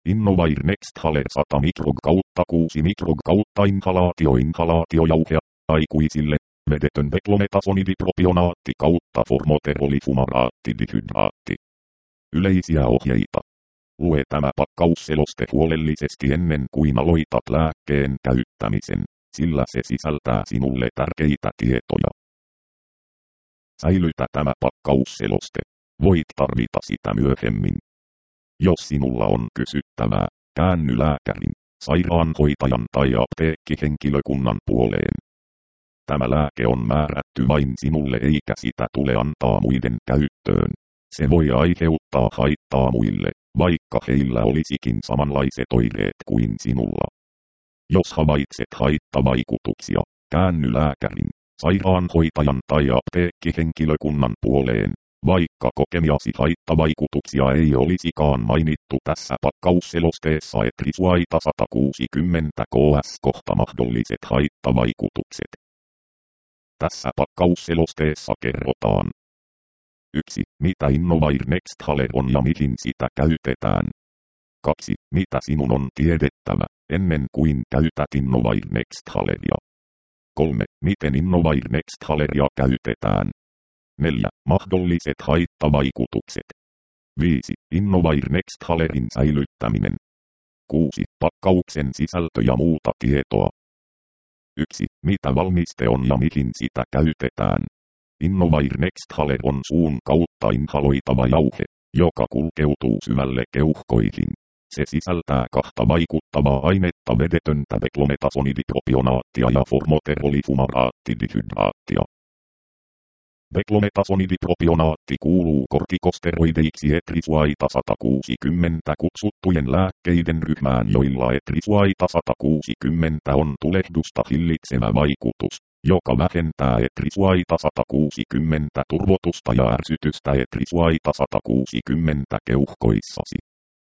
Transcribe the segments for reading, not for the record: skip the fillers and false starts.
Innovair Nexthaler 100 mikrog kautta 6 mikrog kautta inhalaatiojauhea aikuisille. Vedetön beklometasonidipropionaatti kautta formoterolifumaraatti. Yleisiä ohjeita. Lue tämä pakkausseloste huolellisesti ennen kuin aloitat lääkkeen käyttämisen, sillä se sisältää sinulle tärkeitä tietoja. Säilytä tämä pakkausseloste. Voit tarvita sitä myöhemmin. Jos sinulla on kysyttävää, käänny lääkärin, sairaanhoitajan tai apteekkihenkilökunnan puoleen. Tämä lääke on määrätty vain sinulle eikä sitä tule antaa muiden käyttöön. Se voi aiheuttaa haittaa muille, vaikka heillä olisikin samanlaiset oireet kuin sinulla. Jos havaitset haittavaikutuksia, käänny lääkärin, sairaanhoitajan tai apteekkihenkilökunnan puoleen, vaikka kokemiasi haittavaikutuksia ei olisikaan mainittu tässä pakkausselosteessa Etrisuaita 160 ks kohta mahdolliset haittavaikutukset. Tässä pakkausselosteessa kerrotaan. 1. Mitä Innovair Nexthaler on ja mihin sitä käytetään. 2. Mitä sinun on tiedettävä, ennen kuin käytät Innovair Nexthaleria. 3. Miten Innovair Nexthaleria käytetään. 4. Mahdolliset haittavaikutukset. 5. Innovair Nexthalerin säilyttäminen. 6. Pakkauksen sisältö ja muuta tietoa. 1. Mitä valmiste on ja mihin sitä käytetään. Innovair Nexthaler on suun kautta inhaloitava jauhe, joka kulkeutuu syvälle keuhkoihin. Se sisältää kahta vaikuttavaa ainetta vedetöntä beklometasonidipropionaattia ja formoterolifumaraattidihydraattia. Beklometasonidipropionaatti kuuluu kortikosteroideiksi Etrisuaita 160 kutsuttujen lääkkeiden ryhmään, joilla Etrisuaita 160 on tulehdusta hillitsevä vaikutus, joka vähentää Etrisuaita 160 turvotusta ja ärsytystä Etrisuaita 160 keuhkoissasi.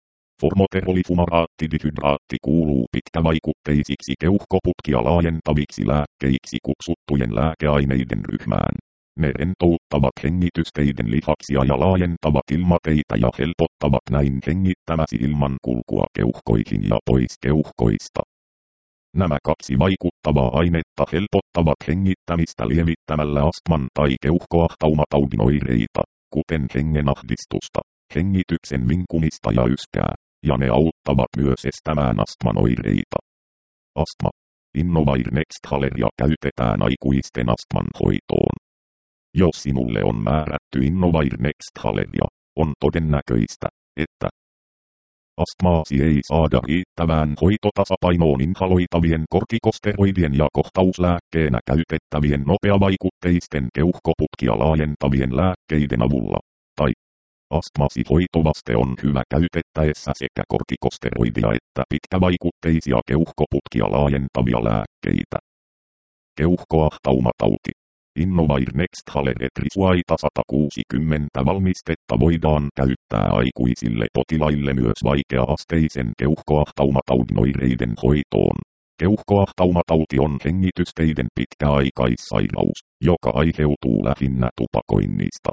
Formoterolifumaraattidihydraatti kuuluu pitkävaikutteisiksi keuhkoputkia laajentaviksi lääkkeiksi kutsuttujen lääkeaineiden ryhmään. Ne rentouttavat hengitysteiden lihaksia ja laajentavat ilmateitä ja helpottavat näin hengittämäsi ilman kulkua keuhkoihin ja pois keuhkoista. Nämä kaksi vaikuttavaa ainetta helpottavat hengittämistä lievittämällä astman tai keuhkoahtaumatautin oireita, kuten hengenahdistusta, hengityksen vinkumista ja yskää, ja ne auttavat myös estämään astman oireita. Astma. Innovair Nexthaleria käytetään aikuisten astman hoitoon. Jos sinulle on määrätty Innovair Nexthaleria, on todennäköistä, että astmaasi ei saada riittävään hoitotasapainoon inhaloitavien kortikosteroidien ja kohtauslääkkeenä käytettävien nopeavaikutteisten keuhkoputkia laajentavien lääkkeiden avulla, tai astmasi hoitovaste on hyvä käytettäessä sekä kortikosteroidia että pitkävaikutteisia keuhkoputkia laajentavia lääkkeitä. Keuhkoahtaumatauti. Innovair Nexthaler Etrisuaita 160 valmistetta voidaan käyttää aikuisille potilaille myös vaikea-asteisen keuhkoahtaumatautin oireiden hoitoon. Keuhkoahtaumatauti on hengitysteiden pitkäaikaissairaus, joka aiheutuu lähinnä tupakoinnista.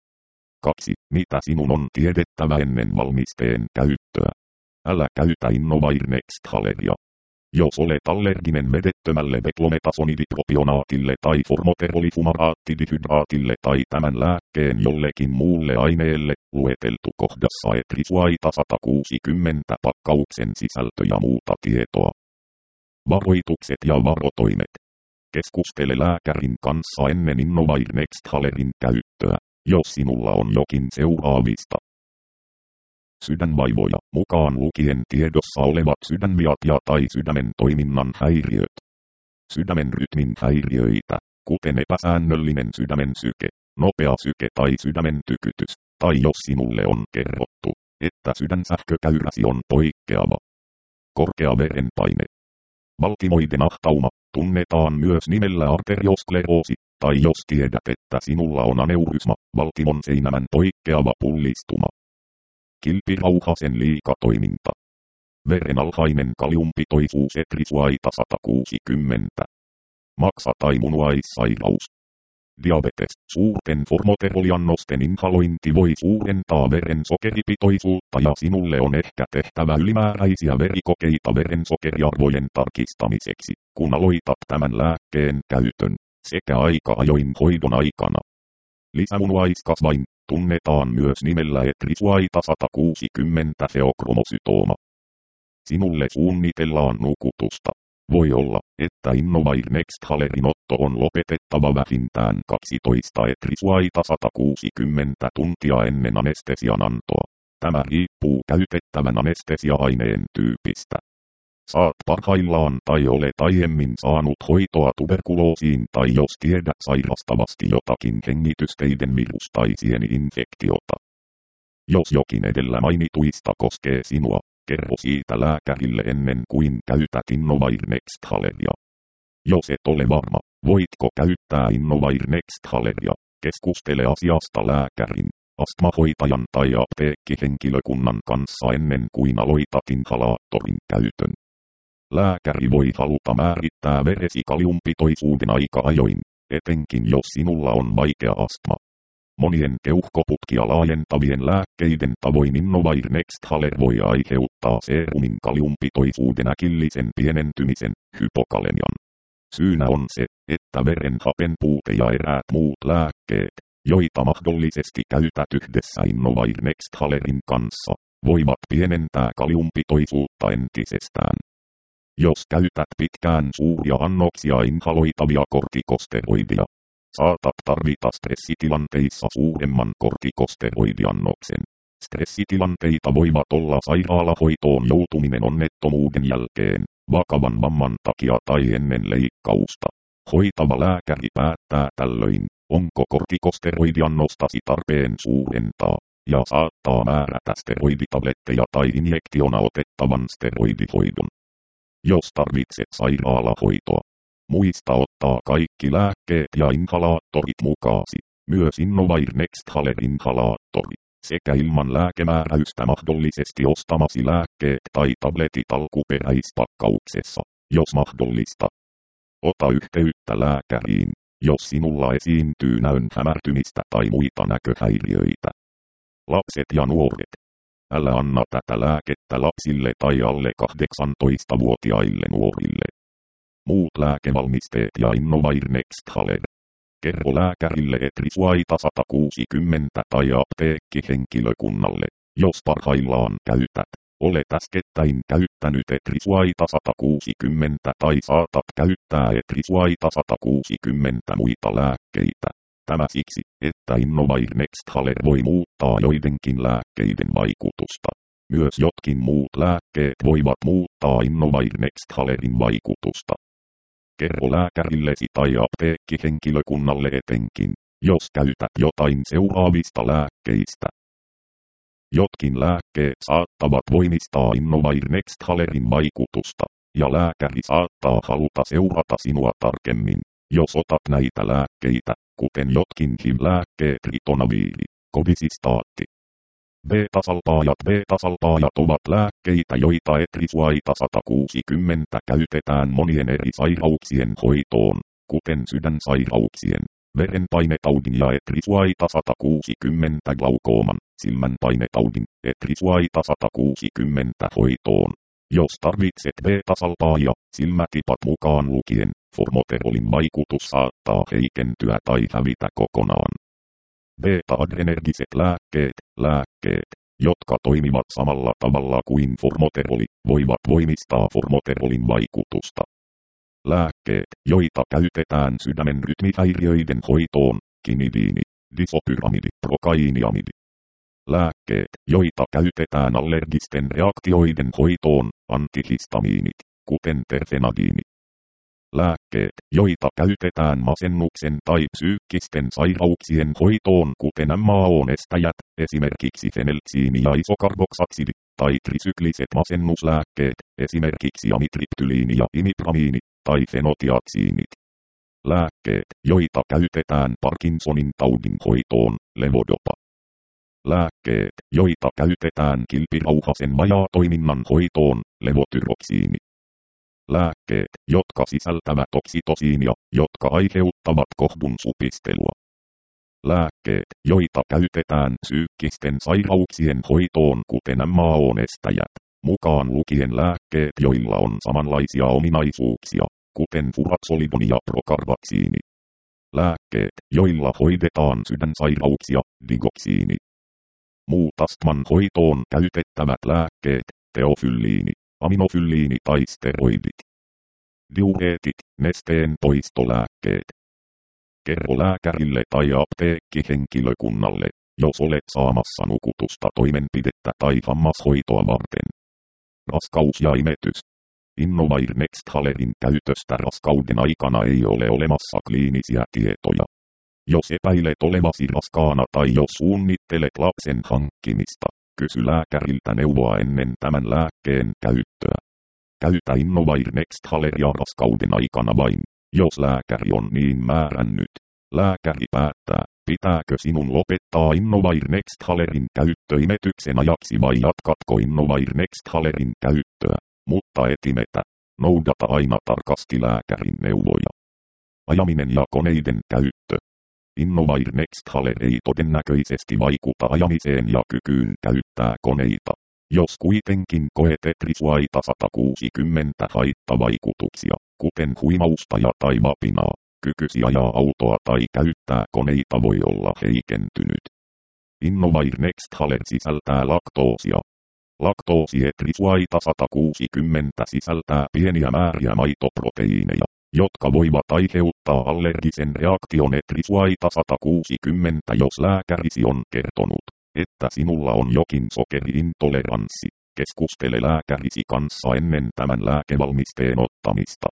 2. Mitä sinun on tiedettävä ennen valmisteen käyttöä? Älä käytä Innovair Nexthaleria. Jos olet allerginen vedettömälle beklometasonidipropionaatille tai formoterolifumaraattidihydraatille tai tämän lääkkeen jollekin muulle aineelle, lueteltu kohdassa Etrisuaita 160 pakkauksen sisältö ja muuta tietoa. Varoitukset ja varotoimet. Keskustele lääkärin kanssa ennen Innovair Nexthalerin käyttöä, jos sinulla on jokin seuraavista. Sydänvaivoja, mukaan lukien tiedossa olevat sydänviat ja tai sydämen toiminnan häiriöt. Sydämen rytmin häiriöitä, kuten epäsäännöllinen sydämen syke, nopea syke tai sydämen tykytys, tai jos sinulle on kerrottu, että sydänsähkökäyräsi on poikkeava. Korkea verenpaine. Valtimoiden ahtauma, tunnetaan myös nimellä arterioskleroosi, tai jos tiedät, että sinulla on aneurysma, valtimon seinämän poikkeava pullistuma. Kilpirauhasen liikatoiminta. Veren alhainen kaliumpitoisuus Etrisuaita 160. Maksa- tai munuaissairaus. Diabetes. Suurten formoteroliannosten inhalointi voi suurentaa verensokeripitoisuutta ja sinulle on ehkä tehtävä ylimääräisiä verikokeita verensokeriarvojen tarkistamiseksi, kun aloitat tämän lääkkeen käytön, sekä aika ajoin hoidon aikana. Lisämunuaiskasvain tunnetaan myös nimellä etrisuaita 160 feokromosytooma. Sinulle suunnitellaan nukutusta. Voi olla, että Innovir Nexthalerin otto on lopetettava vähintään 12 etrisuaita 160 tuntia ennen anestesian antoa. Tämä riippuu käytettävän anestesia-aineen tyypistä. Saat parhaillaan tai olet aiemmin saanut hoitoa tuberkuloosiin tai jos tiedät sairastavasti jotakin hengitysteiden virus- tai sieni-infektiota. Jos jokin edellä mainituista koskee sinua, kerro siitä lääkärille ennen kuin käytät Innovir Nexthaleria. Jos et ole varma, voitko käyttää Innovir Nexthaleria, keskustele asiasta lääkärin, astmahoitajan tai apteekkihenkilökunnan kanssa ennen kuin aloitat inhalaattorin käytön. Lääkäri voi haluta määrittää veresi kaliumpitoisuuden aika ajoin, etenkin jos sinulla on vaikea astma. Monien keuhkoputkia laajentavien lääkkeiden tavoin Innovir Nexthaler voi aiheuttaa seerumin kaliumpitoisuuden äkillisen pienentymisen, hypokalemian. Syynä on se, että verenhapen puute ja eräät muut lääkkeet, joita mahdollisesti käytät yhdessä Innovir Nexthalerin kanssa, voivat pienentää kaliumpitoisuutta entisestään. Jos käytät pitkään suuria annoksia inhaloitavia kortikosteroidia, saatat tarvita stressitilanteissa suuremman kortikosteroidiannoksen. Stressitilanteita voivat olla sairaalahoitoon joutuminen onnettomuuden jälkeen, vakavan vamman takia tai ennen leikkausta. Hoitava lääkäri päättää tällöin, onko kortikosteroidiannostasi tarpeen suurentaa, ja saattaa määrätä steroiditabletteja tai injektiona otettavan steroidihoidon. Jos tarvitset sairaalahoitoa, muista ottaa kaikki lääkkeet ja inhalaattorit mukaasi, myös Innovir Nexthaler inhalaattori, sekä ilman lääkemääräystä mahdollisesti ostamasi lääkkeet tai tabletit alkuperäispakkauksessa, jos mahdollista. Ota yhteyttä lääkäriin, jos sinulla esiintyy näön hämärtymistä tai muita näköhäiriöitä. Lapset ja nuoret. Älä anna tätä lääkettä lapsille tai alle 18-vuotiaille nuorille. Muut lääkevalmisteet ja Innovir Nexthaler. Kerro lääkärille etrisuaita 160 tai apteekkihenkilökunnalle, jos parhaillaan käytät. Olet äskettäin käyttänyt etrisuaita 160 tai saatat käyttää etrisuaita 160 muita lääkkeitä. Tämä siksi, että Innovir Nexthaler voi muuttaa joidenkin lääkkeiden vaikutusta. Myös jotkin muut lääkkeet voivat muuttaa Innovir Nexthalerin vaikutusta. Kerro lääkärillesi tai apteekkihenkilökunnalle etenkin, jos käytät jotain seuraavista lääkkeistä. Jotkin lääkkeet saattavat voimistaa Innovir Nexthalerin vaikutusta, ja lääkäri saattaa haluta seurata sinua tarkemmin, jos otat näitä lääkkeitä, kuten jotkin HIV-lääkkeet ritonaviiri, kodisistaatti. Beta-salpaajat ovat lääkkeitä, joita etrisuaita 160 käytetään monien eri sairauksien hoitoon, kuten sydänsairauksien, verenpainetaudin ja etrisuaita 160 glaukooman, silmänpainetaudin, etrisuaita 160 hoitoon. Jos tarvitset beta-salpaaja, silmätipat mukaan lukien, formoterolin vaikutus saattaa heikentyä tai hävitä kokonaan. Beta-adrenergiset lääkkeet, jotka toimivat samalla tavalla kuin formoteroli, voivat voimistaa formoterolin vaikutusta. Lääkkeet, joita käytetään sydämen rytmihäiriöiden hoitoon, kinidiini, disopyramidi, prokainiamidi. Lääkkeet, joita käytetään allergisten reaktioiden hoitoon, antihistamiinit, kuten terfenadiini. Lääkkeet, joita käytetään masennuksen tai psyykkisten sairauksien hoitoon, kuten MAO-estäjät, esimerkiksi fenelksiini ja isokarboksaksidi, tai trisykliset masennuslääkkeet, esimerkiksi amitriptyliini ja imipramiini, tai fenotiaksiinit. Lääkkeet, joita käytetään Parkinsonin taudin hoitoon, levodopa. Lääkkeet, joita käytetään kilpirauhasen vajaatoiminnan hoitoon, levotyroksiini. Lääkkeet, jotka sisältävät oksitosiinia, jotka aiheuttavat kohdun supistelua. Lääkkeet, joita käytetään psyykkisten sairauksien hoitoon, kuten MAO-nestäjät, mukaan lukien lääkkeet, joilla on samanlaisia ominaisuuksia, kuten furaxolidoni ja prokarvaksiini. Lääkkeet, joilla hoidetaan sydänsairauksia, digoksiini. Muut astman hoitoon käytettävät lääkkeet, teofylliini, aminofylliini tai steroidit. Diureetit, nesteen poistolääkkeet. Kerro lääkärille tai apteekkihenkilökunnalle, jos olet saamassa nukutusta toimenpidettä tai hammashoitoa varten. Raskaus ja imetys. Innovair Nexthalerin käytöstä raskauden aikana ei ole olemassa kliinisiä tietoja. Jos epäilet olevasi raskaana tai jos suunnittelet lapsen hankkimista, kysy lääkäriltä neuvoa ennen tämän lääkkeen käyttöä. Käytä Innovair Nexthaleria raskauden aikana vain, jos lääkäri on niin määrännyt. Lääkäri päättää, pitääkö sinun lopettaa Innovair Nexthalerin käyttö imetyksen ajaksi vai jatkatko Innovair Nexthalerin käyttöä, mutta et imetä. Noudata aina tarkasti lääkärin neuvoja. Ajaminen ja koneiden käyttö. Innovair Nexthaler ei todennäköisesti vaikuta ajamiseen ja kykyyn käyttää koneita. Jos kuitenkin koet Etrisuaita 160 haittavaikutuksia, kuten huimausta ja tai vapinaa, kykysi ajaa autoa tai käyttää koneita voi olla heikentynyt. Innovair Nexthaler sisältää laktoosia. Laktoosi Etrisuaita 160 sisältää pieniä määriä maitoproteiineja, jotka voivat aiheuttaa allergisen reaktion Etrisuaita 160, jos lääkärisi on kertonut, että sinulla on jokin sokeriintoleranssi. Keskustele lääkärisi kanssa ennen tämän lääkevalmisteen ottamista.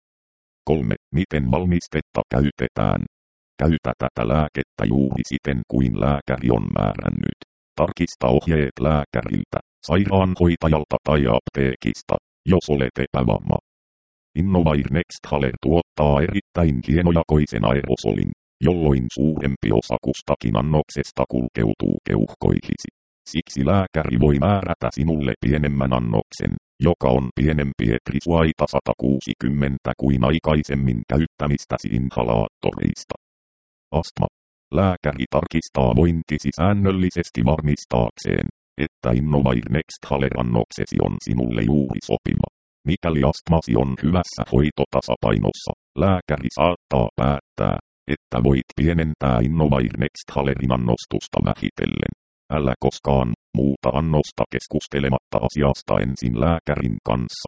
3. Miten valmistetta käytetään? Käytä tätä lääkettä juuri siten kuin lääkäri on määrännyt. Tarkista ohjeet lääkäriltä, sairaanhoitajalta tai apteekista, jos olet epävarma. Innovair Nexthaler tuottaa erittäin hienojakoisen aerosolin, jolloin suurempi osa kustakin annoksesta kulkeutuu keuhkoihisi. Siksi lääkäri voi määrätä sinulle pienemmän annoksen, joka on pienempi Etrisuaita 160 kuin aikaisemmin käyttämistäsi inhalaattoreista. Astma. Lääkäri tarkistaa vointisi säännöllisesti varmistaakseen, että Innovair Nexthaler-annoksesi on sinulle juuri sopiva. Mikäli astmasi on hyvässä hoitotasapainossa, lääkäri saattaa päättää, että voit pienentää Innovair Nexthalerin annostusta vähitellen. Älä koskaan muuta annosta keskustelematta asiasta ensin lääkärin kanssa.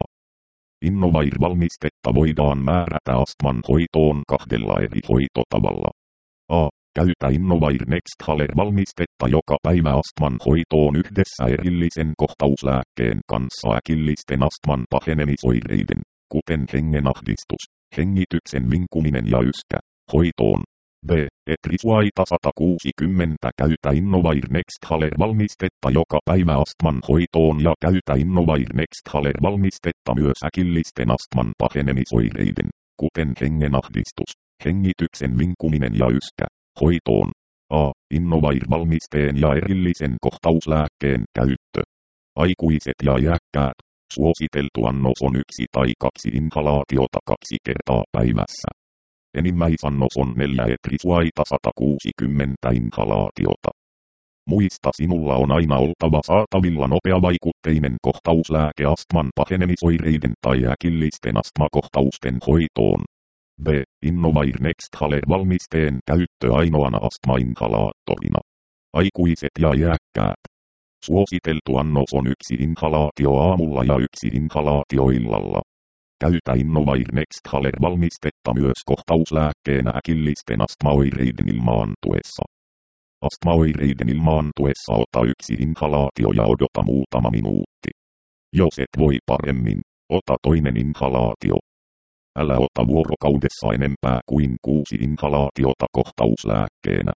Innovair-valmistetta voidaan määrätä astman hoitoon 2 eri hoitotavalla. A. Käytä Innovair Nexthaler-valmistetta joka päivä astman hoitoon yhdessä erillisen kohtauslääkkeen kanssa äkillisten astman pahenemisoireiden, kuten hengenahdistus, hengityksen vinkuminen ja yskä, hoitoon. B. Etrisuaita 160 käytä Innovair Nexthaler-valmistetta joka päivä astman hoitoon ja käytä Innovair Nexthaler-valmistetta myös äkillisten astman pahenemisoireiden, kuten hengenahdistus, hengityksen vinkuminen ja yskä, hoitoon. A. Innovair-valmisteen ja erillisen kohtauslääkkeen käyttö. Aikuiset ja iäkkäät. Suositeltu annos on 1 tai 2 inhalaatiota 2 kertaa päivässä. Enimmäisannos on 4 Etrisuaita 160 inhalaatiota. Muista, sinulla on aina oltava saatavilla nopeavaikutteinen kohtauslääke astman pahenemisoireiden tai äkillisten astmakohtausten hoitoon. B. Innovair Nexthaler-valmisteen käyttö ainoana astma-inhalaattorina. Aikuiset ja iäkkäät. Suositeltu annos on 1 inhalaatio aamulla ja 1 inhalaatio illalla. Käytä Innovair Nexthaler-valmistetta myös kohtauslääkkeenä äkillisten astmaoireiden ilmaantuessa. Astmaoireiden ilmaantuessa ota 1 inhalaatio ja odota muutama minuutti. Jos et voi paremmin, ota toinen inhalaatio. Älä ota vuorokaudessa enempää kuin 6 inhalaatiota kohtauslääkkeenä.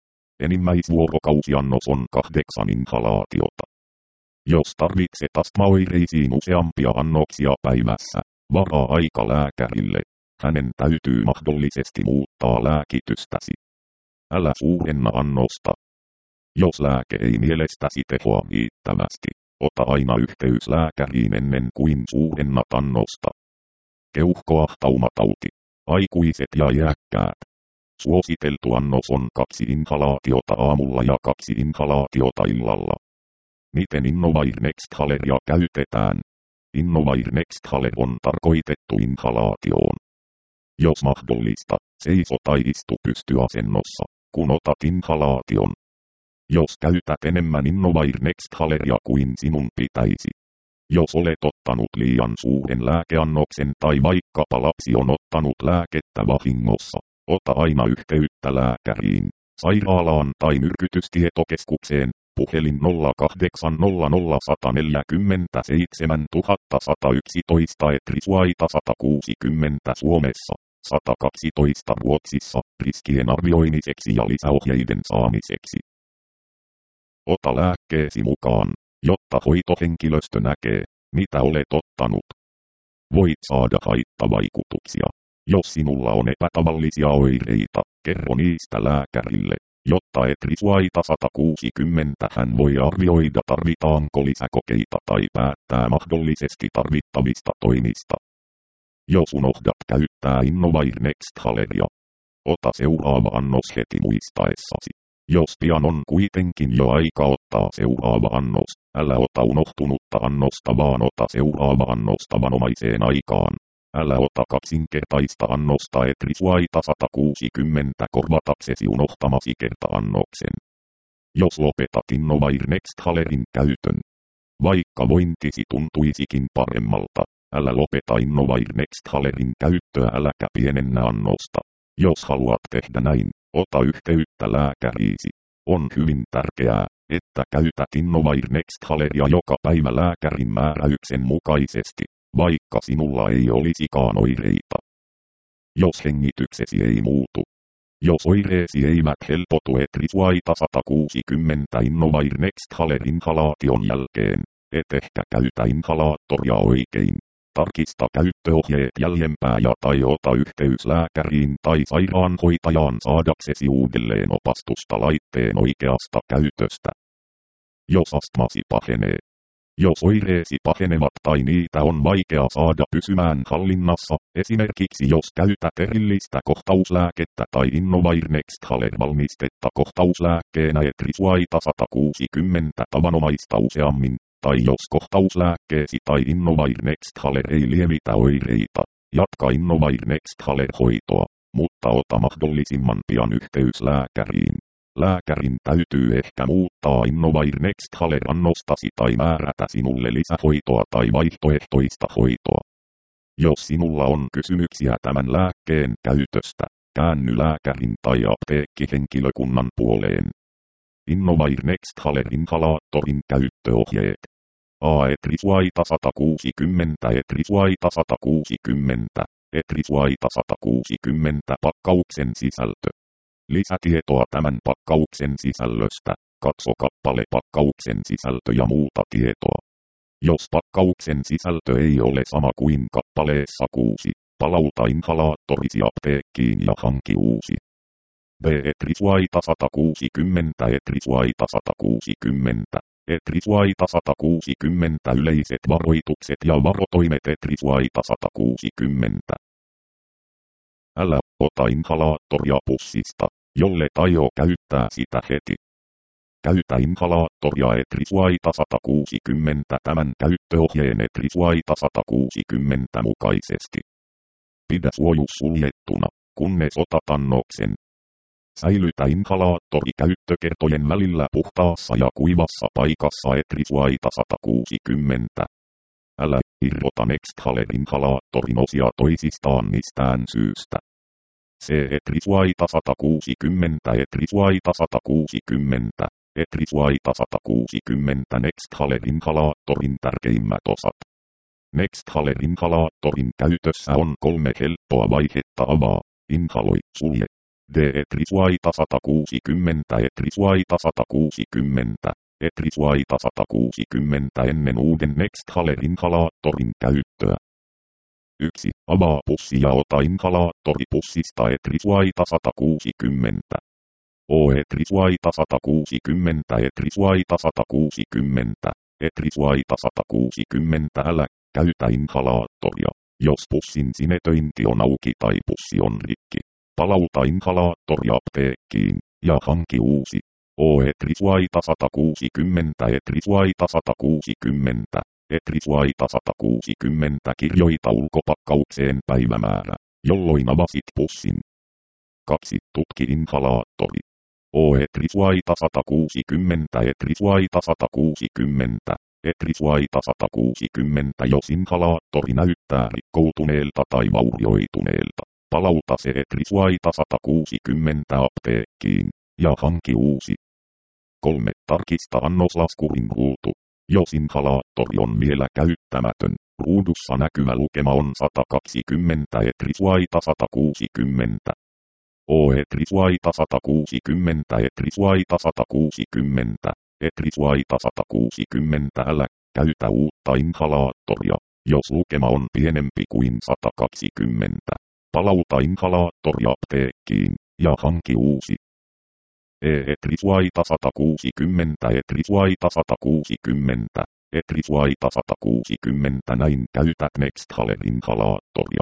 Enimmäisvuorokausiannos on 8 inhalaatiota. Jos tarvitset astmaoireisiin useampia annoksia päivässä, varaa aika lääkärille. Hänen täytyy mahdollisesti muuttaa lääkitystäsi. Älä suurenna annosta. Jos lääke ei mielestäsi tehoa riittävästi, ota aina yhteys lääkäriin ennen kuin suurennat annosta. keuhkoahtaumatauti. Aikuiset ja iäkkäät. Suositeltu annos on 2 inhalaatiota aamulla ja 2 inhalaatiota illalla. Miten Innovir Nexthaleria käytetään? Innovir Nexthaler on tarkoitettu inhalaatioon. Jos mahdollista, seiso tai istu pystyasennossa, kun otat inhalaation. Jos käytät enemmän Innovir Nexthaleria kuin sinun pitäisi. Jos olet ottanut liian suuren lääkeannoksen tai vaikkapa lapsi on ottanut lääkettä vahingossa, ota aina yhteyttä lääkäriin, sairaalaan tai myrkytystietokeskukseen, puhelin 0800 140 7111 Etrisuaita 160 Suomessa, 112 Ruotsissa, riskien arvioimiseksi ja lisäohjeiden saamiseksi. Ota lääkkeesi mukaan, jotta hoitohenkilöstö näkee, mitä olet ottanut. Voit saada haittavaikutuksia. Jos sinulla on epätavallisia oireita, kerro niistä lääkärille, jotta Etrisuaita 160 hän voi arvioida tarvitaanko lisäkokeita tai päättää mahdollisesti tarvittavista toimista. Jos unohdat käyttää Innovir Nexthaleria, ota seuraava annos heti muistaessasi. Jos pian on kuitenkin jo aika ottaa seuraava annos, älä ota unohtunutta annosta vaan ota seuraava annos tavanomaiseen aikaan. Älä ota kaksinkertaista annosta Etrisuaita 160 korvataksesi unohtamasi kerta-annoksen. Jos lopetat Innovir Nexthalerin käytön, vaikka vointisi tuntuisikin paremmalta, älä lopeta Innovir Nexthalerin käyttöä äläkä pienennä annosta. Jos haluat tehdä näin, ota yhteyttä lääkäriisi. On hyvin tärkeää, että käytät Innovir Nexthaleria joka päivä lääkärin määräyksen mukaisesti, vaikka sinulla ei olisikaan oireita. Jos hengityksesi ei muutu. Jos oireesi eivät helpotu Etrisuaita 160 Innovir Nexthaler inhalaation jälkeen, et ehkä käytä inhalaattoria oikein. Tarkista käyttöohjeet jäljempää ja tai ota yhteys lääkäriin tai sairaanhoitajaan saadaksesi uudelleen opastusta laitteen oikeasta käytöstä. Jos astmasi pahenee. Jos oireesi pahenevat tai niitä on vaikea saada pysymään hallinnassa, esimerkiksi jos käytät erillistä kohtauslääkettä tai Innovir Nexthaler valmistetta kohtauslääkkeenä Etrisuaita 160 tavanomaista useammin, tai jos kohtauslääkkeesi tai Innovir Nexthaler ei lievitä oireita, jatka Innovir Nexthaler hoitoa, mutta ota mahdollisimman pian yhteys lääkäriin. Lääkärin täytyy ehkä muuttaa Innovir Nexthaler annostasi tai määrätä sinulle lisähoitoa tai vaihtoehtoista hoitoa. Jos sinulla on kysymyksiä tämän lääkkeen käytöstä, käänny lääkärin tai apteekkihenkilökunnan puoleen. Innovir Nexthaler inhalaattorin käyttöohjeet. Etrisuaita 160 Etrisuaita 160 Etrisuaita 160 pakkauksen sisältö. Lisätietoa tämän pakkauksen sisällöstä, katso kappale pakkauksen sisältö ja muuta tietoa. Jos pakkauksen sisältö ei ole sama kuin kappaleessa 6, palauta inhalaattorisi apteekkiin ja hanki uusi. Etrisuaita 160 Etrisuaita 160 Etrisuaita 160 yleiset varoitukset ja varotoimet Etrisuaita 160. Älä ota inhalaattoria pussista, jolle aio käyttää sitä heti. Käytä inhalaattoria Etrisuaita 160 tämän käyttöohjeen Etrisuaita 160 mukaisesti. Pidä suojus suljettuna, kunnes otat annoksen. Säilytä inhalaattori käyttökertojen välillä puhtaassa ja kuivassa paikassa Etrisuaita 160. Älä irrota Nexthaler inhalaattorin osia toisistaan mistään syystä. Se Etrisuaita 160 Etrisuaita 160 Etrisuaita 160 Nexthaler inhalaattorin tärkeimmät osat. Nexthaler inhalaattorin käytössä on 3 helppoa vaihetta: avaa, inhaloi, sulje. Etrisuaita 160 Etrisuaita 160 Etrisuaita 160 ennen uuden Nexthaler inhalaattorin käyttöä. 1. Avaa pussi ja ota inhalaattori pussista Etrisuaita 160. Etrisuaita 160 Etrisuaita 160 Etrisuaita 160 älä käytä inhalaattoria, Jos pussin sinetöinti on auki tai pussi on rikki, palauta inhalaattori apteekkiin ja hanki uusi. Etrisuaita 160 Etrisuaita 160 Etrisuaita 160 kirjoita ulkopakkaukseen päivämäärä, jolloin avasit pussin. 2. Tutki inhalaattori. Etrisuaita 160 Etrisuaita 160 Etrisuaita 160 Jos inhalaattori näyttää rikkoutuneelta tai vaurioituneelta, palauta se Etrisuaita 160 apteekkiin ja hanki uusi. 3. Tarkista annoslaskurin ruutu. Jos inhalaattori on vielä käyttämätön, ruudussa näkyvä lukema on 120 Etrisuaita 160. Etrisuaita 160 Etrisuaita 160 Etrisuaita 160 Älä käytä uutta inhalaattoria, jos lukema on pienempi kuin 120. Palauta inhalaattori apteekkiin ja hanki uusi. Etrisuaita 160 Etrisuaita 160 Etrisuaita 160 Näin käytät Nexthaler inhalaattoria.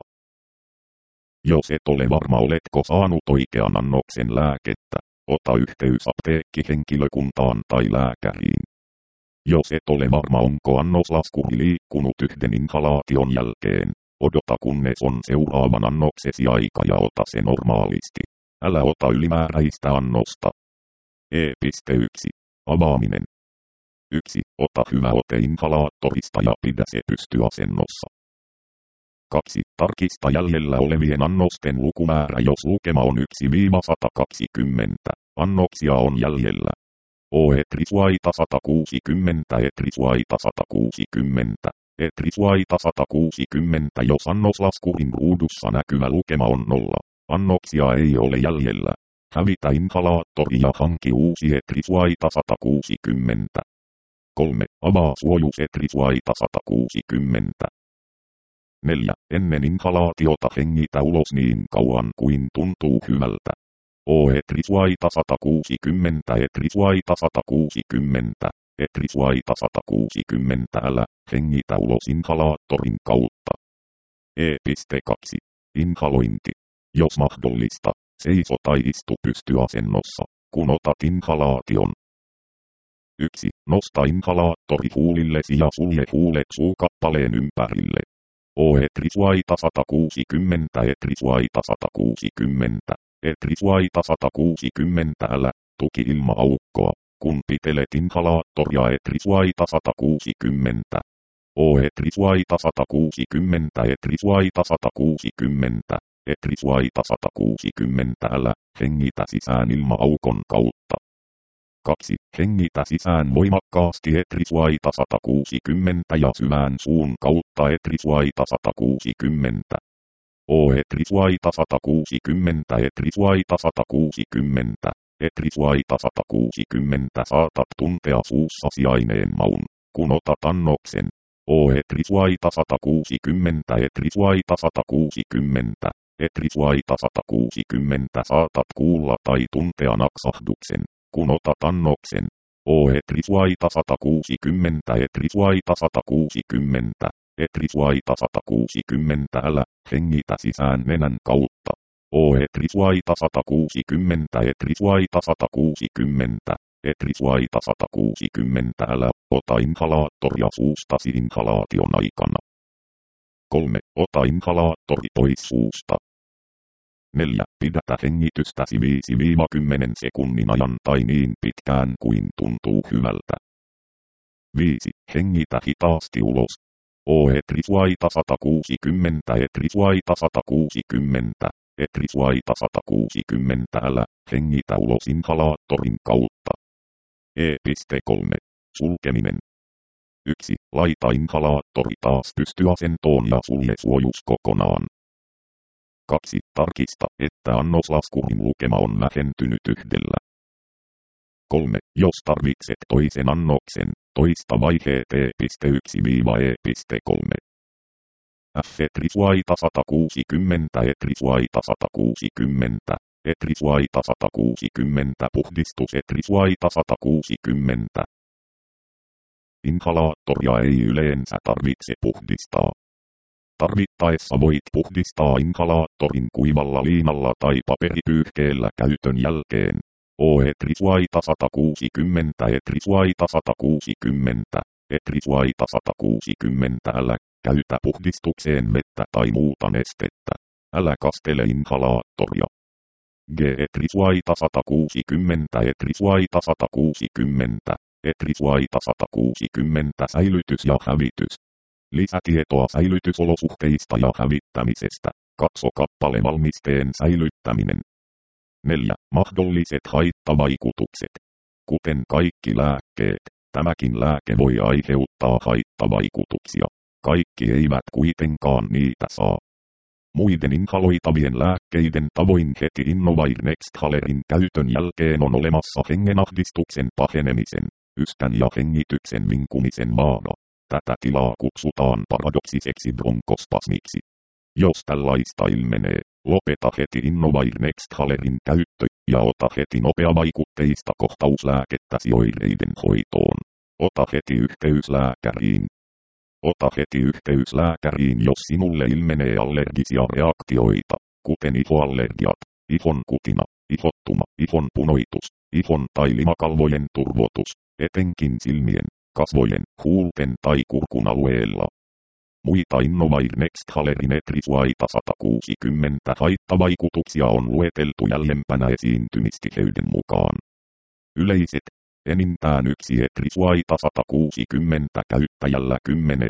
Jos et ole varma oletko saanut oikean annoksen lääkettä, ota yhteys apteekkihenkilökuntaan tai lääkäriin. Jos et ole varma onko annoslaskuri liikkunut yhden inhalaation jälkeen, odota kunnes on seuraavan annoksesi aika ja ota se normaalisti. Älä ota ylimääräistä annosta. E.1. Avaaminen. 1. Ota hyvä ote inhalaattorista ja pidä se pystyasennossa. 2. Tarkista jäljellä olevien annosten lukumäärä jos lukema on 1-120. Annoksia on jäljellä. Etrisuaita 160 Etrisuaita 160 Etrisuaita 160 Jos annoslaskurin ruudussa näkyvä lukema on 0, annoksia ei ole jäljellä. Hävitä inhalaattori ja hanki uusi Etrisuaita 160. 3. Avaa suojus Etrisuaita 160. 4. Ennen inhalaatiota hengitä ulos niin kauan kuin tuntuu hyvältä. Etrisuaita 160 Etrisuaita 160 Etrisuaita 160 Älä hengitä ulos inhalaattorin kautta. E.2. Inhalointi. Jos mahdollista, seiso tai istu pystyasennossa, kun otat inhalaation. 1. Nosta inhalaattori huulillesi ja sulje huulet suukappaleen ympärille. Etrisuaita 160 Etrisuaita 160 Etrisuaita 160 Älä tuki ilma-aukkoa, kun pitelet inhalaattoria Etrisuaita 160. Etrisuaita 160 Etrisuaita 160 Etrisuaita 160 Älä hengitä sisään ilma-aukon kautta. 2. Hengitä sisään voimakkaasti Etrisuaita 160 ja syvään suun kautta Etrisuaita 160. Etrisuaita 160 Etrisuaita 160 Etrisuaita 160 Saatat tuntea suussasi aineen maun, kun otat annoksen. Etrisuaita 160 Etrisuaita 160 Etrisuaita 160 Saatat kuulla tai tuntea naksahduksen, kun otat annoksen. Etrisuaita 160 Etrisuaita 160 Etrisuaita 160 Älä hengitä sisään nenän kautta. Etrisuaita 160 Etrisuaita 160 Etrisuaita 160 Älä ota inhalaattoria suustasi inhalaation aikana. 3. Ota inhalaattori pois suusta. 4. Pidätä hengitystäsi 5-10 sekunnin ajan tai niin pitkään kuin tuntuu hyvältä. 5. Hengitä hitaasti ulos. Etrisuaita 160 Etrisuaita 160 Etrisuaita 160 Älä hengitä ulos inhalaattorin kautta. E.3. Sulkeminen. 1. Laita inhalaattori taas pystyasentoon ja sulje suojus kokonaan. 2. Tarkista, että annoslaskurin lukema on vähentynyt 1. 3. Jos tarvitset toisen annoksen, toista vaiheet E.1-E.3. Etrisuaita 160 Etrisuaita 160 Etrisuaita 160 Puhdistus Etrisuaita 160. Inhalaattoria ei yleensä tarvitse puhdistaa. Tarvittaessa voit puhdistaa inhalaattorin kuivalla liinalla tai paperipyyhkeellä käytön jälkeen. Etrisuaita 160 Etrisuaita 160 Etrisuaita 160 Älä käytä puhdistukseen vettä tai muuta nestettä. Älä kastele inhalaattoria. Etrisuaita 160 Etrisuaita 160 Etrisuaita 160 Säilytys ja hävitys. Lisätietoa säilytysolosuhteista ja hävittämisestä. Katso kappale valmisteen säilyttäminen. 4. Mahdolliset haittavaikutukset. Kuten kaikki lääkkeet, tämäkin lääke voi aiheuttaa haittavaikutuksia. Kaikki eivät kuitenkaan niitä saa. Muiden inhaloitavien lääkkeiden tavoin heti Innovir Nexthalerin käytön jälkeen on olemassa hengenahdistuksen pahenemisen, yskän ja hengityksen vinkumisen vaara. Tätä tilaa kutsutaan paradoksiseksi bronkospasmiksi. Jos tällaista ilmenee, lopeta heti Innovir Nexthalerin käyttö ja ota heti nopeavaikutteista kohtauslääkettäsi oireiden hoitoon. Ota heti yhteys lääkäriin. Ota heti yhteys lääkäriin, jos sinulle ilmenee allergisia reaktioita, kuten ihoallergiat, ihon kutina, ihottuma, ihon punoitus, ihon tai limakalvojen turvotus, etenkin silmien, kasvojen, huulten tai kurkun alueella. Muita Innovir Nexthalerin Etrisuaita 160 haittavaikutuksia on lueteltu jäljempänä esiintymistiheyden mukaan. Yleiset, enintään yksi Etrisuaita 160 käyttäjällä 10.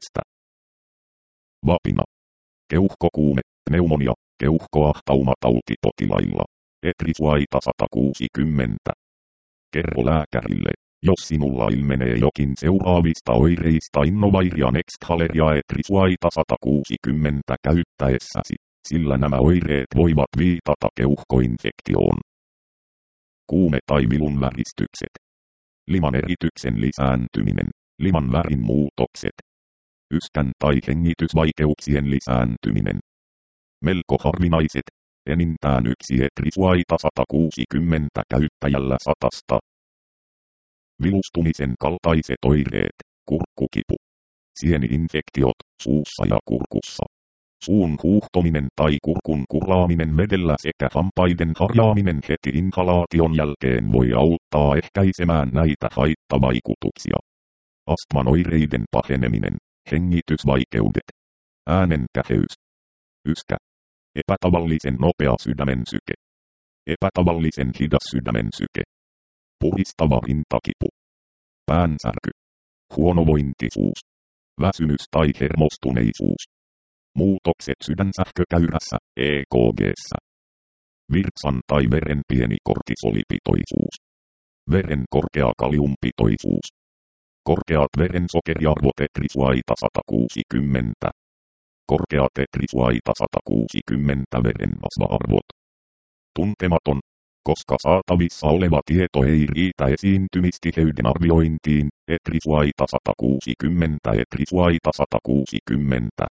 Vapina. Keuhkokuume, pneumonia, keuhkoahtaumatauti potilailla. Etrisuaita 160. Kerro lääkärille, jos sinulla ilmenee jokin seuraavista oireista Innoviria Nexthaleria Etrisuaita 160 käyttäessäsi, sillä nämä oireet voivat viitata keuhkoinfektioon. Kuume tai vilun väristykset. Liman erityksen lisääntyminen, liman värin muutokset. Yskän tai hengitysvaikeuksien lisääntyminen. Melko harvinaiset, enintään yksi Etrisuaita 160 käyttäjällä 100. Vilustumisen kaltaiset oireet, kurkkukipu. Sieni-infektiot, suussa ja kurkussa. Suun huuhtominen tai kurkun kurlaaminen vedellä sekä hampaiden harjaaminen heti inhalaation jälkeen voi auttaa ehkäisemään näitä haittavaikutuksia. Astman oireiden paheneminen, hengitysvaikeudet, äänen käheys, yskä, epätavallisen nopea sydämensyke, epätavallisen hidas sydämensyke, puhistava rintakipu, päänsärky, huonovointisuus, väsymys tai hermostuneisuus. Muutokset sydänsähkökäyrässä, EKG:ssä. Virtsan tai veren pieni kortisolipitoisuus. Veren korkea kaliumpitoisuus. Korkeat verensokeriarvot Etrisuaita 160. Korkeat Etrisuaita 160 verenrasva-arvot. Tuntematon, koska saatavissa oleva tieto ei riitä esiintymistiheyden arviointiin, Etrisuaita 160 Etrisuaita 160.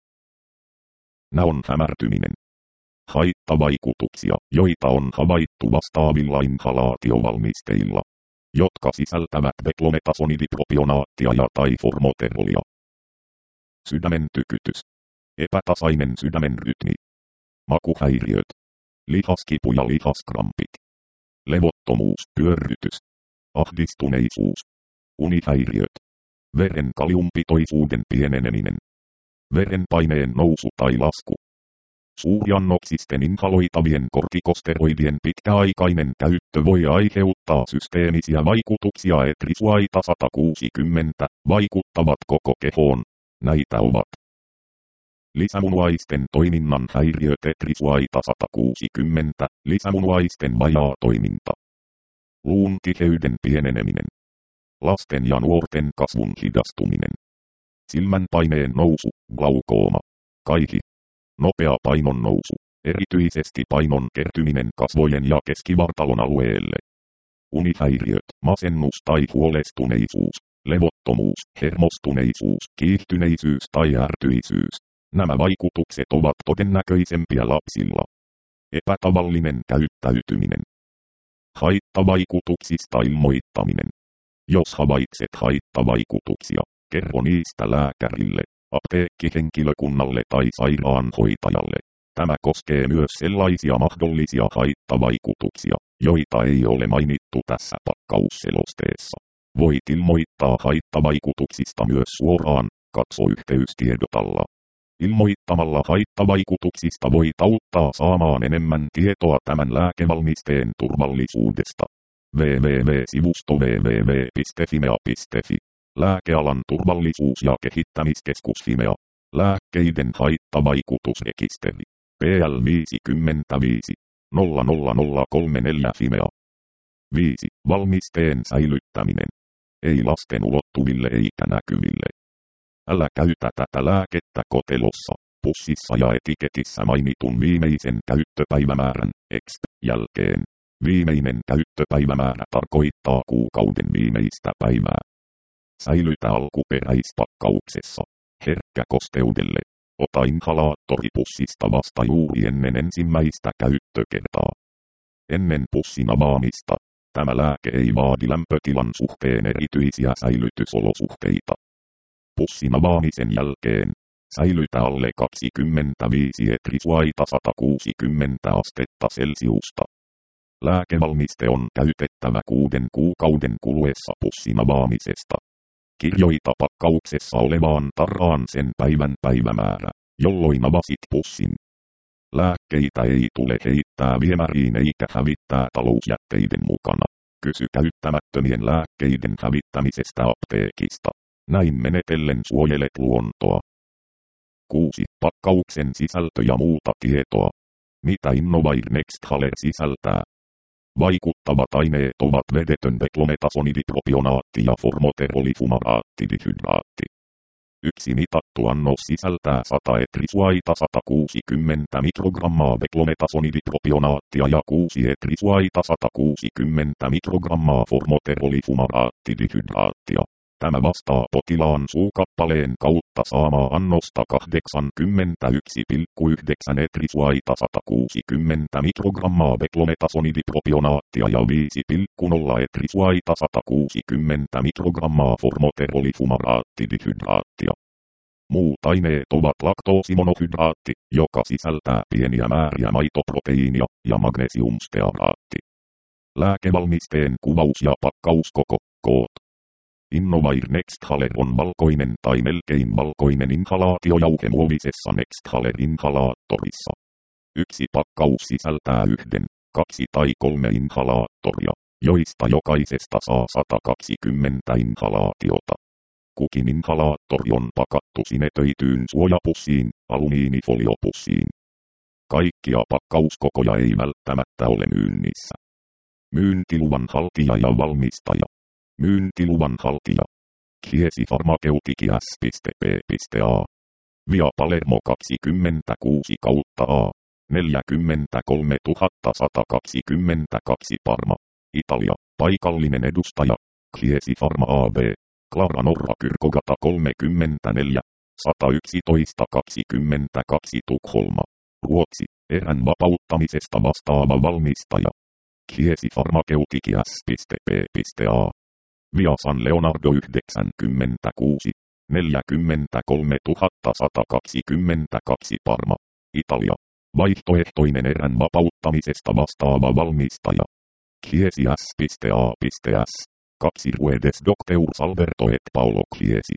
Näön hämärtyminen. Haittavaikutuksia, joita on havaittu vastaavilla inhalaatiovalmisteilla, jotka sisältävät beklometasonidipropionaattia ja tai formoterolia. Sydämen tykytys. Epätasainen sydämen rytmi. Makuhäiriöt. Lihaskipu ja lihaskrampit. Levottomuus, pyörrytys. Ahdistuneisuus. Unihäiriöt. Veren kaliumpitoisuuden pieneneminen. Verenpaineen nousu tai lasku. Suurjannoksisten inhaloitavien kortikosteroidien pitkäaikainen käyttö voi aiheuttaa systeemisiä vaikutuksia Etrisuaita 160, vaikuttavat koko kehoon. Näitä ovat lisämunuaisten toiminnan häiriöt Etrisuaita 160, lisämunuaisten vajaa toiminta. Luun tiheyden pieneneminen. Lasten ja nuorten kasvun hidastuminen. Silmänpaineen nousu, glaukooma. Kaihi. Nopea painon nousu, erityisesti painon kertyminen kasvojen ja keskivartalon alueelle. Unihäiriöt, masennus tai huolestuneisuus, levottomuus, hermostuneisuus, kiihtyneisyys tai ärtyisyys. Nämä vaikutukset ovat todennäköisempiä lapsilla. Epätavallinen käyttäytyminen. Haittavaikutuksista ilmoittaminen. Jos havaitset haittavaikutuksia, kerro niistä lääkärille. apteekkihenkilökunnalle tai sairaanhoitajalle. Tämä koskee myös sellaisia mahdollisia haittavaikutuksia, joita ei ole mainittu tässä pakkausselosteessa. Voit ilmoittaa haittavaikutuksista myös suoraan, katso yhteystiedot alla. Ilmoittamalla haittavaikutuksista voit auttaa saamaan enemmän tietoa tämän lääkevalmisteen turvallisuudesta. www.sivusto www.fimea.fi. Lääkealan turvallisuus- ja kehittämiskeskus Fimea. Lääkkeiden haittavaikutusrekisteri. PL 55 00034 Fimea. 5. Valmisteen säilyttäminen. Ei lasten ulottuville eikä näkyville. Älä käytä tätä lääkettä kotelossa, pussissa ja etiketissä mainitun viimeisen käyttöpäivämäärän (EXP) jälkeen. Viimeinen käyttöpäivämäärä tarkoittaa kuukauden viimeistä päivää. Säilytä alkuperäispakkauksessa. Herkkä kosteudelle. Ota inhalaattori pussista vasta juuri ennen ensimmäistä käyttökertaa. Ennen pussin avaamista. Tämä lääke ei vaadi lämpötilan suhteen erityisiä säilytysolosuhteita. Pussin avaamisen jälkeen. Säilytä alle 25 etrisuaita 160 astetta celsiusta. Lääkevalmiste on käytettävä 6 kuukauden kuluessa pussin avaamisesta. Kirjoita pakkauksessa olevaan tarraan sen päivän päivämäärä, jolloin avasit pussin. Lääkkeitä ei tule heittää viemäriin eikä hävittää talousjätteiden mukana. Kysy käyttämättömien lääkkeiden hävittämisestä apteekista. Näin menetellen suojelet luontoa. 6. Pakkauksen sisältö ja muuta tietoa. Mitä Innovair Nexthaler sisältää? Vaikuttavat aineet ovat vedetön beklometasonidipropionaatti ja formoterolifumaraatti. Yksi mitattu annos sisältää 100 etrisuaita 160 mikrogrammaa beklometasonidipropionaattia ja 6 etrisuaita 160 mikrogrammaa formoterolifumaraattidihydraattia. Tämä vastaa potilaan suukappaleen kautta saamaa annosta 81,9 etrisuaita 160 mikrogrammaa beklometasonidipropionaattia ja 5,0 etrisuaita 160 mikrogrammaa formoterolifumaraattidihydraattia. Muut aineet ovat laktoosimonohydraatti, joka sisältää pieniä määriä maitoproteiinia, ja magnesiumstearaatti. Lääkevalmisteen kuvaus ja pakkauskoko, koot. Innovair Nexthaler on valkoinen tai melkein valkoinen inhalaatiojauhe muovisessa Nexthaler-inhalaattorissa. Yksi pakkaus sisältää 1, 2 tai 3 inhalaattoria, joista jokaisesta saa 120 inhalaatiota. Kukin inhalaattori on pakattu sinetöityyn suojapussiin, alumiinifoliopussiin. Kaikkia pakkauskokoja ei välttämättä ole myynnissä. Myyntiluvan haltija ja valmistaja. Myyntiluvan haltija. Chiesi Pharmaceuticals.p.a. Via Palermo 26/A. 43122 Parma. Italia. Paikallinen edustaja. Chiesi Pharma AB. Clara Norra Kyrkogata 34. 111/22 Tukholma. Ruotsi. Erän vapauttamisesta vastaava valmistaja. Chiesi Pharmaceuticals.p.a. Via San Leonardo 96. 43122 Parma. Italia. Vaihtoehtoinen erän vapauttamisesta vastaava valmistaja. Chiesi S.A.S. 2 Ruedes Docteur Alberto et Paolo Chiesi.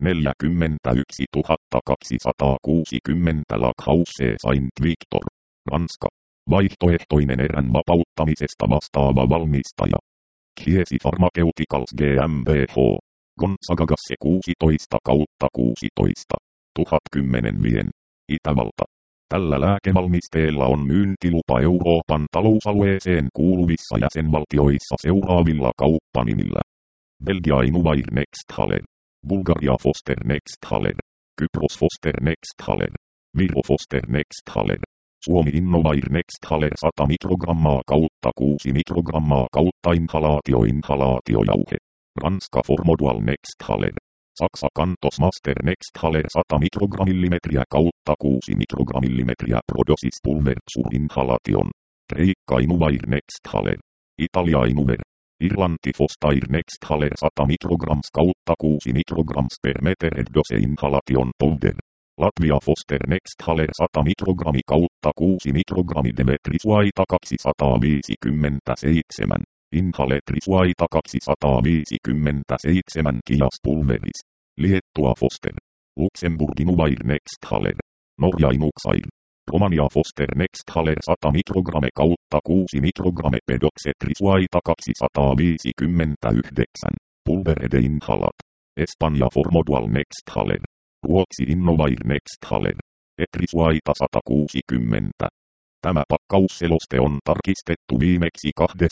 41260 Lakhausse Saint Victor. Ranska. Vaihtoehtoinen erän vapauttamisesta vastaava valmistaja. Chiesi Pharmaceuticals GmbH. Gonzagasse 16/16. 1010 Vien. Itävalta. Tällä lääkevalmisteella on myyntilupa Euroopan talousalueeseen kuuluvissa jäsenvaltioissa seuraavilla kauppanimillä. Belgia Innovair Nexthaler. Bulgaria Foster Nexthaler. Kypros Foster Nexthaler. Viro Foster Nexthaler. Suomi Innovair Nexthaler 100 mikrogrammaa kautta 6 mikrogrammaa kautta inhalaatiojauhe. Ranska Formodual Nexthaler. Saksa Kantos Master Nexthaler 100 mikrogramillimetriä kautta 6 mikrogramillimetriä Prodosis Pulver Sur Inhalation. Kreikka Innovair Nexthaler. Italia Innover. Irlanti Fostair Nexthaler 100 mikrograms kautta 6 mikrograms per metered dose inhalation powder. Latvia Foster Nexthaler 100 mikrogrammi kautta 6 mikrogrammi Demetrisuaita 257. Inhaletrisvaita 257 Kias pulveris. Liettua Foster. Luxemburgin Uvair Nexthaler. Norja Inuxair. Romania Foster Nexthaler 100 mikrogramme kautta 6 mikrogramme Pedoxetrisvaita 259. Pulverede inhalat. Espanja Formodual Nexthaler. Ruotsi Innovair Nexthaler. Etrisvaita 160. Tämä pakkausseloste on tarkistettu viimeksi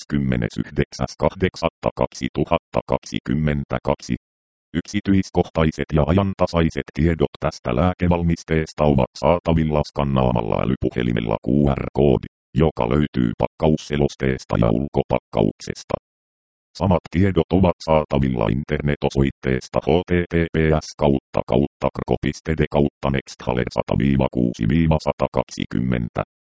29.8.2022. Yksityiskohtaiset ja ajantasaiset tiedot tästä lääkevalmisteesta ovat saatavilla skannaamalla älypuhelimella QR-koodi, joka löytyy pakkausselosteesta ja ulkopakkauksesta. Samat tiedot ovat saatavilla internet-osoitteesta https://krko.de/nexthaler 100-6-120.